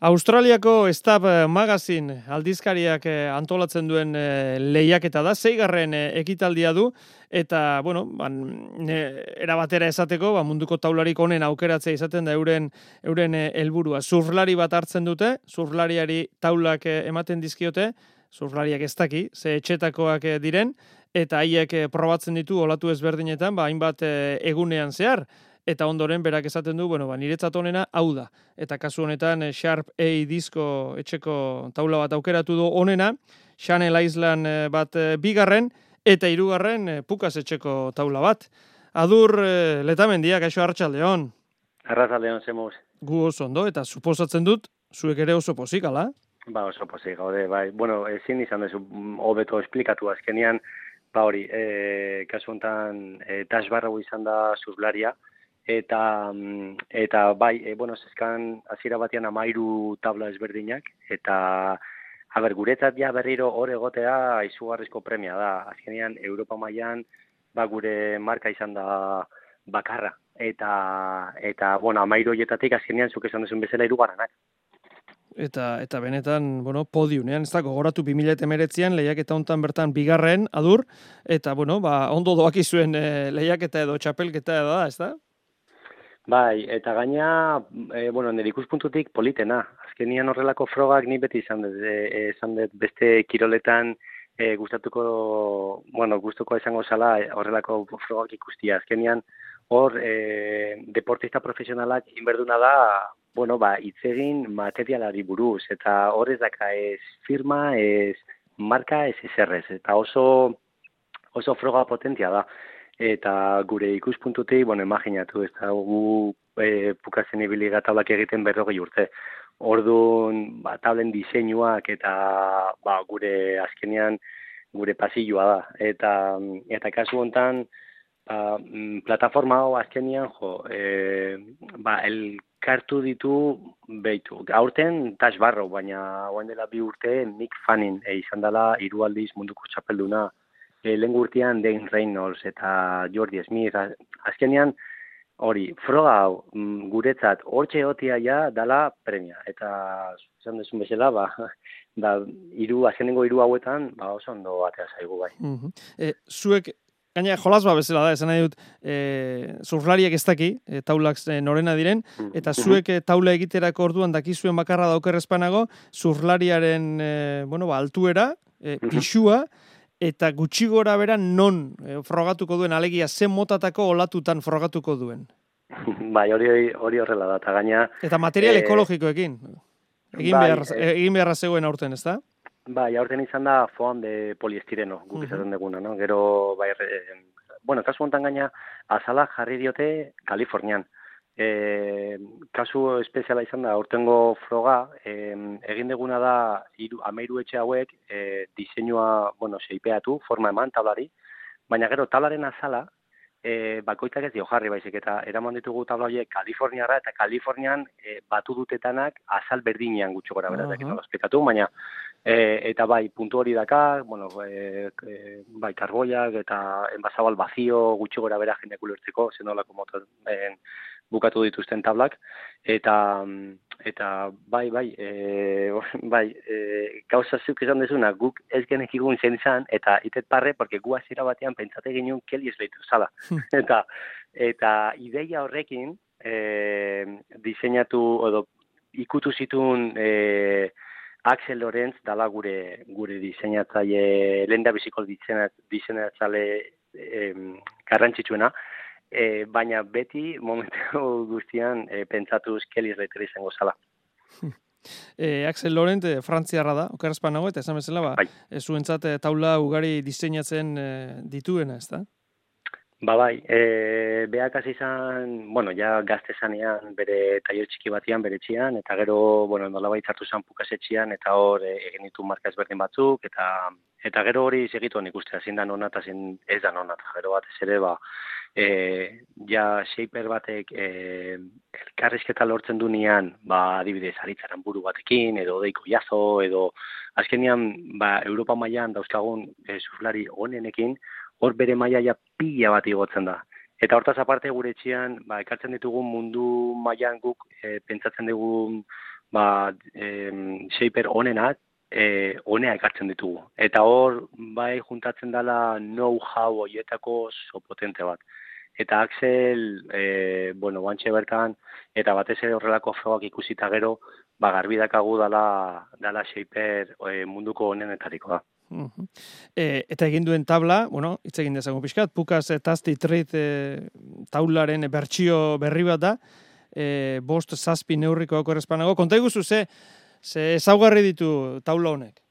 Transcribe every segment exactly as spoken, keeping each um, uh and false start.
Australiako Stab Magazine aldizkariak antolatzen duen lehiaketa da, seigarren ekitaldia du, eta, bueno, ban, era batera esateko, ba, munduko taularik honen aukeratzea izaten da euren euren helburua. Surflari bat hartzen dute, surflariari taulak ematen dizkiote, surflariak ez daki, ze etxetakoak diren, eta haiek probatzen ditu olatu ezberdinetan, ba, hainbat egunean zehar, eta ondoren berak esaten du, bueno, ba, niretzat honena hau da. Eta kasu honetan Sharp A disko etxeko taula bat aukeratu du honena, Channel Island bat bigarren, eta hirugarren Pukas etxeko taula bat. Adur Letamendia, kaixo Arratsaldeon. Arratsaldeon zemuz. Gu oso ondo, eta suposatzen dut, zuek ere oso pozik, ala? Ba, oso pozik, gaude, bai. Bueno, ezin izan dezu hobeto esplikatu azkenian, ba hori, e, kasu honetan e, Tash Barrow izan da surflaria, eta eta bai, e, bueno, zezkan hasiera batean hamairu tabla ezberdinak, eta haber, guretzat ja berriro hor egotea izugarrizko premia da. Azkenean Europa mailan ba gure marka izan da bakarra, eta eta bueno, hamairu hoietatik azkenean zuk esan duzun bezala hirugarrenak. Eta eta benetan, bueno, podiumean, ez da, gogoratu bi mila hemeretzian lehiaketa hontan bertan bigarren, Adur, eta bueno, ba ondo doakizuen e, lehiaketa edo txapelketa da, ez da? Bai, eta gaina, e, bueno, nire ikuspuntutik politena. Azkenian horrelako frogak ni beti izan dut, e, izan dut beste kiroletan e, gustatuko, bueno, gustuko izango zala horrelako frogak ikustia. Azkenian hor e, deportista profesionalak inberduna da, bueno, ba, itzegin materialari buruz, eta hor ez daka ez firma, ez marka, ez ezerrez, eta oso, oso froga potentia da. Eta gure ikuspuntutik, bueno, imaginatu, ez da, gu e, Pukasen ibiliga tablak egiten berrogei urte. Orduan, ba, tablen diseinuak eta ba, gure azkenean gure pasilloa da. Eta, eta kasu hontan, ba, plataforma hau azkenean, jo, e, ba, elkartu ditu behitu. Aurten Tash Barrow, baina oain dela bi urte Mick Fanning e, izan dela hiru aldiz munduko txapelduna. E, lehen gurtian Dane Reynolds eta Jordi Smith, azkenean hori, froga hau guretzat hortxe egotia ja dala premia, eta esan duzun bezala, ba, da, iru, azkenengo hiru hauetan, ba, oso ondo batea zaigu bai. Uh-huh. e, zuek, gaina jolas ba bezala da, esan nahi dut, e, surflariak ez daki, e, taulak e, norena diren, eta zuek e, taula egiterako orduan dakizuen bakarra daukerrezpanago, surflariaren, e, bueno, ba, altuera, e, pixua, eta gutxi gora bera non e, frogatuko duen, alegia zen motatako olatutan frogatuko duen. Bai, hori hori horrela da, eta gaina... Eta material e, ekologikoekin, egin, bai, behar, e, egin beharra zegoen aurten, ez da? Bai, aurten izan da foam de poliestireno, guk esaten uh-huh. duguna, no? Gero, bai, re, bueno, kasu honetan gaina, azala jarri diote Kalifornian. E, kasu espeziala izan da, aurtengo froga, e, egin deguna da iru, amairu etxe hauek e, diseinua, bueno, seipeatu, forma eman tablari, baina gero tablaren azala, e, bakoitzak ez dio jarri baizik, eta eraman ditugu tabla horiek Kaliforniara, eta Kalifornian e, batu dutetanak azal berdinean gutxo gora bera, uh-huh. esplikatu, baina e, eta bai, puntu hori daka, bueno, e, e, bai, karboiak eta enbasabal bazio gutxo gora bera jendeak ulertzeko, zenolako motor, e, bukatu dituzten tablak, eta eta bai, bai, e, bai, e, gauza zuk esan dezuna, guk ez genekigun zen izan, eta itet parre, porque gu hasiera batean pentsate ginen Kelly Slater zala. eta, eta ideia horrekin, e, diseinatu, edo ikutu zituen e, Axel Lorenz dala gure gure diseinatzaile, lenda biziko diseinatzaile e, garrantzitsuena, E, baina beti momentu guztian e, pentsatuz Kelly Slater izango zala. E, Axel Laurent e, frantziarra da, okerazpan nago, eta esan bezala, ba, bai. e, zuentzat e, taula ugari diseinatzen e, dituena, ez da? Ba bai, e, behak hasi izan, bueno, ja gazte zanean bere taller txiki batian, bere txian, eta gero, bueno, nolabait hartu zan Pukasetxian, eta hor e, egin ditu marka ezberdin batzuk, eta eta gero hori segituan ikustea, zin da nona, eta zin ez da nona, eta gero batez ere, ba, E, ja shaper batek e, elkarrizketa lortzen dunean, ba, adibidez, aritzaran buru batekin, edo deiko jazo, edo azkenean, ba, Europa mailan dauzkagun e, surflari onenekin, hor bere mailaia pila bat igotzen da. Eta hortaz aparte gure etxean, ba, ekartzen ditugun mundu mailan guk e, pentsatzen dugun ba, e, shaper onenak, e, honea ekartzen ditugu. Eta hor, bai, juntatzen dela know-how horietako oso potente bat. Eta Axel, e, bueno, bantxe bertan, eta batez ere horrelako frogak ikusita gero, ba, garbi dakagu dala, dala shaper e, munduko honenetarikoa. Uh -huh. e, eta egin duen tabla, bueno, hitz egin dezagun pixkat, Pukas e, Tasty Treat e, taularen bertsio berri bat da, e, bost zazpi neurriko korrespanago. Konta iguzu, ze, ze ezaugarri ditu taula honek?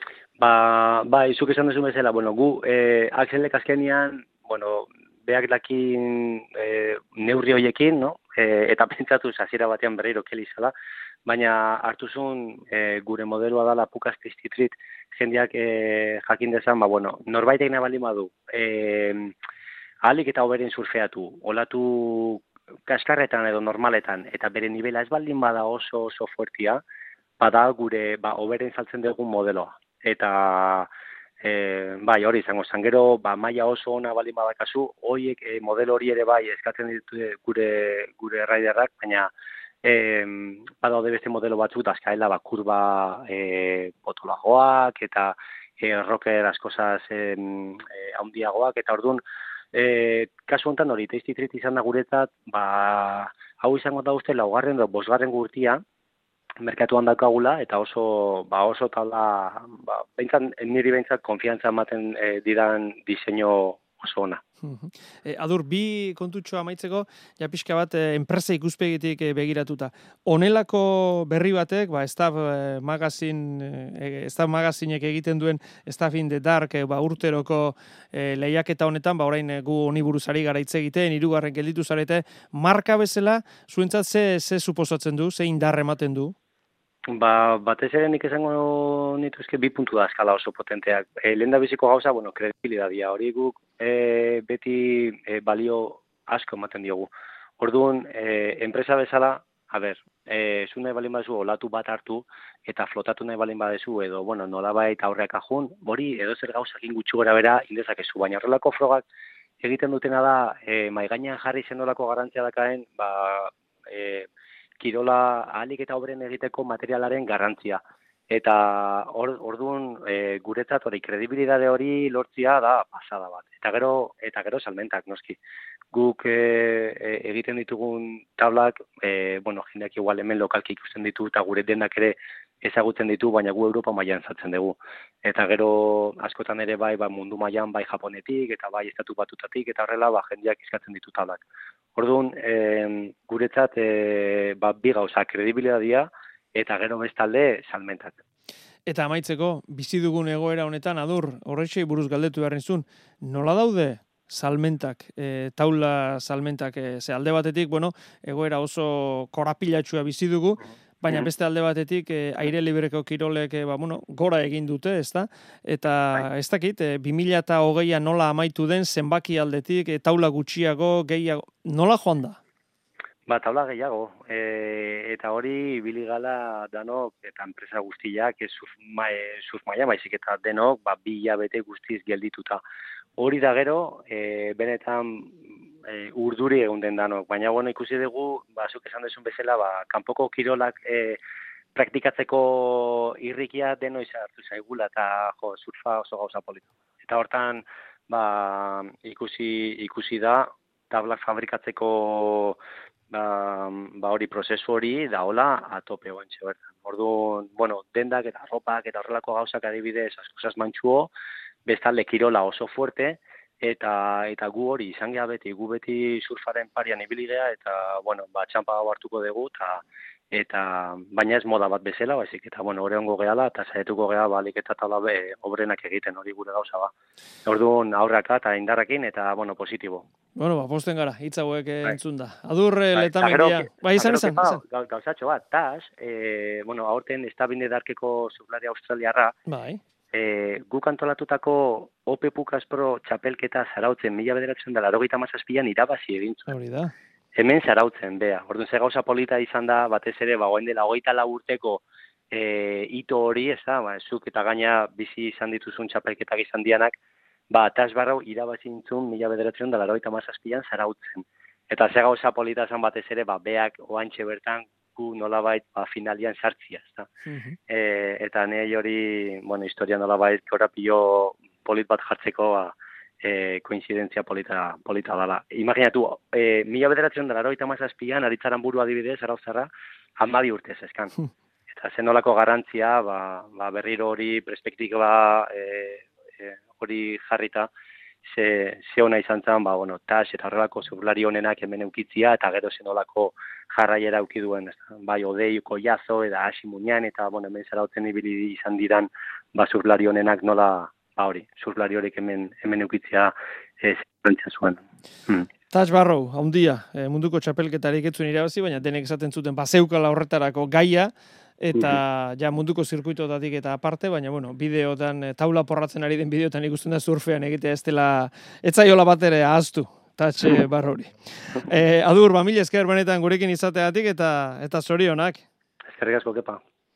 Ba, ba, izuk esan duzu bezala, bueno, gu, e, Axelek azkenian, bueno, beak dakin e, neurri hoiekin, no? E, eta pentsatu hasiera batean berriro keli zala, baina hartu zuen e, gure modeloa dala Pukas Tasty Treat, jendeak e, jakin dezan, ba, bueno, norbaitek nahi baldin badu, e, ahalik eta hoberen surfeatu, olatu kaskarretan edo normaletan, eta bere nivela ez baldin bada oso oso fuertia, bada gure, ba, hoberen saltzen dugun modeloa. Eta, e, bai, hori izango zen, gero, ba, maila oso ona baldin badakazu, horiek e, modelo hori ere bai eskatzen ditu gure, gure raiderrak, baina, E, badaude beste modelo batzuk, dazkaela, ba, kurba e, potolagoak, eta e, rocker askozaz e, e, haundiagoak, eta orduan, e, kasu honetan hori, Tasty Treat izan da guretzat, ba, hau izango da uste, laugarren edo bosgarren gurtia, merkatuan daukagula, eta oso, ba, oso tala, ba, behintzat, niri behintzat, konfiantza ematen e, didan diseinu oso ona. E, adur, bi kontutxoa amaitzeko, ja pixka bat e, enpresa ikuspegitik e, begiratuta. Honelako berri batek, ba, Staff e, magazine, e, Staff magazinek egiten duen Staff in the Dark e, ba, urteroko e, lehiaketa honetan, ba, orain e, gu honi buruzari gara hitz egiten, hirugarren gelditu zarete, marka bezala, zuentzat ze, ze suposatzen du, ze indar ematen du? Ba, batez ere nik esango nituzke bi puntu da eskala oso potenteak. E, lehen da biziko gauza, bueno, kredibilidadia hori guk e, beti e, balio asko ematen diogu. Orduan, e, enpresa bezala, a ber, e, zu nahi balin badezu olatu bat hartu, eta flotatu nahi balin badezu, edo, bueno, nolabait aurreak ajun, hori edo zer gauzakin gutxu gora bera indezakezu, baina horrelako frogak egiten dutena da, e, maigainan jarri zendolako garantzia dakaen, ba, e, kirola ahalik eta obren egiteko materialaren garrantzia. Eta or, orduan e, guretzat hori kredibilidade hori lortzia da pasada bat. Eta gero eta gero salmentak noski. Guk e, e, egiten ditugun tablak, e, bueno, jendeak igual hemen lokalki ikusten ditu eta gure denak ere ezagutzen ditu, baina gu Europa mailan sartzen dugu. Eta gero askotan ere bai, ba, mundu mailan bai Japonetik eta bai estatu batutatik eta horrela ba jendeak eskatzen ditu tablak. Orduan, e, guretzat e, ba, bi gauza, kredibilitatea eta gero bestalde salmentak. Eta amaitzeko, bizi dugun egoera honetan, adur, horretxei buruz galdetu beharrizun, nola daude salmentak, e, taula salmentak, e, ze alde batetik, bueno, egoera oso korapilatxua bizi dugu, baina beste alde batetik e, aire libreko kirolek e, ba, bueno, gora egin dute, ezta? Eta ez dakit, e, bi mila hogeian nola amaitu den zenbaki aldetik, e, taula gutxiago, gehiago, nola joan da? Ba, taula gehiago, e, eta hori biligala danok eta enpresa guztiak, ez surf, ma, e, surf maia maizik eta denok, ba, bi hilabete guztiz geldituta. Hori da gero, e, benetan e, urduri egun den danok, baina bueno, ikusi dugu, ba, zuk esan duzun bezala, ba, kanpoko kirolak e, praktikatzeko irrikia deno izartu zaigula, eta jo, surfa oso gauza polita. Eta hortan, ba, ikusi, ikusi da, tablak fabrikatzeko ba, ba hori prozesu hori daola atope oantxe bertan. Orduan, bueno, dendak eta ropak eta horrelako gauzak adibidez askozaz mantxuo, bestalde kirola oso fuerte, eta eta gu hori izan geha beti, gu beti surfaren parian ibili geha, eta, bueno, ba, txampa gau hartuko dugu, eta, eta baina ez moda bat bezala, baizik, eta, bueno, hori ongo gehala, eta saietuko geha, balik eta taula be, obrenak egiten hori gure gauza ba. Orduan, aurraka eta indarrakin, eta, bueno, positibo. Bueno, ba, posten gara, hitz hauek entzun da. Adur letamendia. Bai, izan, izan. Gauzatxo bat, tas, e, bueno, aurten estabinde darkeko surflari australiarra, bai. E, guk antolatutako O P Pukas Pro txapelketa zarautzen mila bederatzen da larogeita mazazpian irabazi egintzen. Hori da. Hemen zarautzen, bea. Orduan ze gauza polita izan da, batez ere, ba, goen dela hogeita lau urteko e, ito hori, ez da, ba, zuk eta gaina bizi izan dituzun txapelketak izan dianak, ba, tas barrau irabazi intzun mila bederatzen da larogeita mazazpian zarautzen. Eta ze gauza polita izan batez ere, ba, beak oantxe bertan gu nolabait ba, finalian sartzia, ezta. Mhm. E, eta nahi hori, bueno, historia nolabait korapio polit bat jartzeko, ba, e, koinzidentzia polita, polita dala. Imaginatu, e, mila bederatzen dara, oita mazazpian, aritzaran buru adibidez, arauzarra, hamabi urtez, eskan. Eta zen nolako garantzia, ba, ba berriro hori perspektiba e, e, hori jarrita, ze, ze hona izan zen, ba, bueno, tas eta horrelako zurlari honenak hemen eukitzia, eta gero zen nolako jarraiera euki duen, bai, Odeiuko Jazo, eta Hasi Muñan, eta, bueno, hemen zarautzen ibili izan diran, ba, zurlari honenak nola, ba hori, zurlari horiek hemen, hemen eukitzia ez zuen. Hmm. Taj Barrow, haundia, e, munduko txapelketarik etzuen irabazi, baina denek esaten zuten bazeukala horretarako gaia, eta ja munduko zirkuitotatik eta aparte, baina bueno, bideotan, e, taula porratzen ari den bideotan ikusten da surfean egitea ez dela, etzaiola bat ere ahaztu, Taj e, Barrowri. E, adur, ba, mila esker benetan gurekin izateatik eta eta zorionak. Eskerrik asko, Kepa.